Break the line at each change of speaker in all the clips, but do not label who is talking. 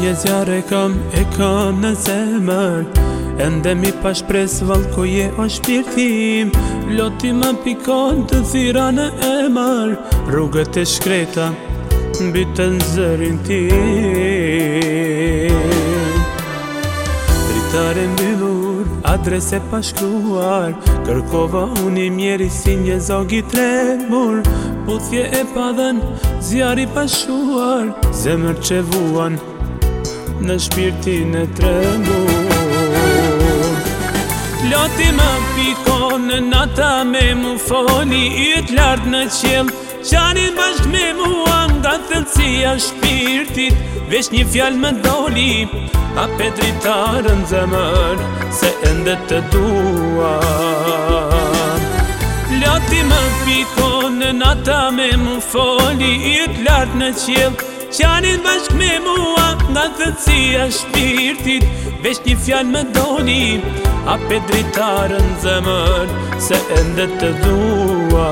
një zjarë e kam në zemër, ende mi pa shpres valkoje o shpirtim. Loti më pikon të thira në emër, rrugët e shkreta mbytën zërin tim. Dritare mbyllur, adrese pa shkruar, kërkova unë i mjeri si një zogi tremur. Puthje e padhen, zjari pa shuar, zemër që vuan në shpirtin e tremur. Loti më pikon në nata me mu foli, yt lartë në qel, qanin bashk me mua nga thellësia shpirtit. Vesh një fjalë më doli, a pe dritarën zemër, se ende të dua. Loti më pikon në nata me mu foli, yt lartë në qel, qanin bashk me mua nga thellësia shpirtit. Vesh një fjalë më doli, a pe dritarën zemër, se ende të dua.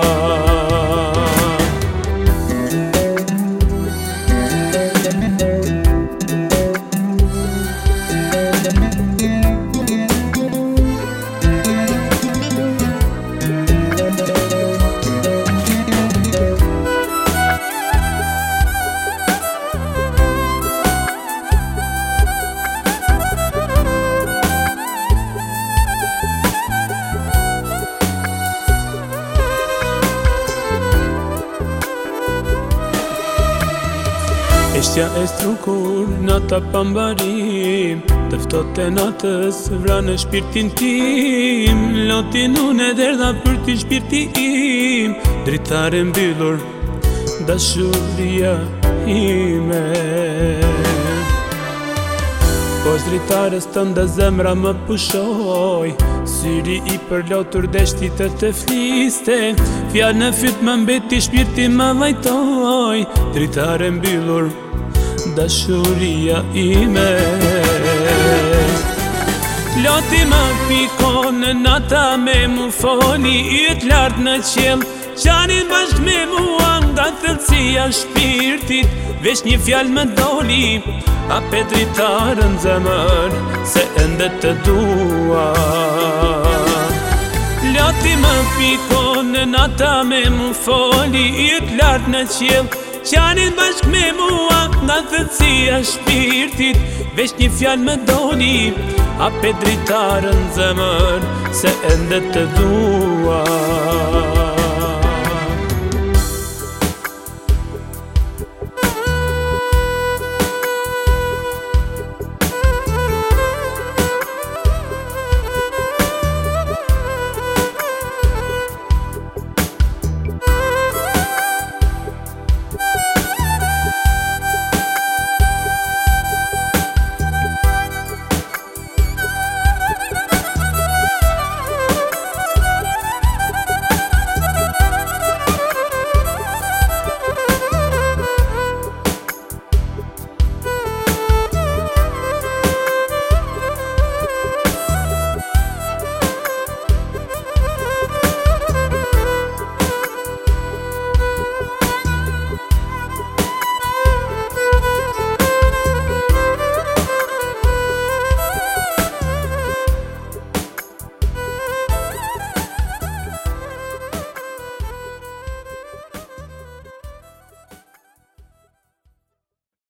Eshtja e strukur, nata pambarim, tëftot e natës vra në shpirtin tim. Lotin unë e derdha për ty shpirti im, dritare mbyllur, dashuria ime. Poshtë dritares tënde zemra më pushoj, syri i përlotur deshtit e të fliste. Fjallë në fyt më mbeti, shpirti më vajtoj, dritare mbyllur, dashuria ime. Loti më pikon në nata me mu foli, yt lartë në qel, qanin bashk me mua nga thellësia shpirtit. Vesh një fjalë më doli, a pe dritarën zemër, se ende të dua. Loti më pikon në nata me mu foli, yt lartë në qel, qanin bashk me mua nga thellësia shpirtit. Vesh një fjalë më doli, a pe dritarën zemër, se ende të dua.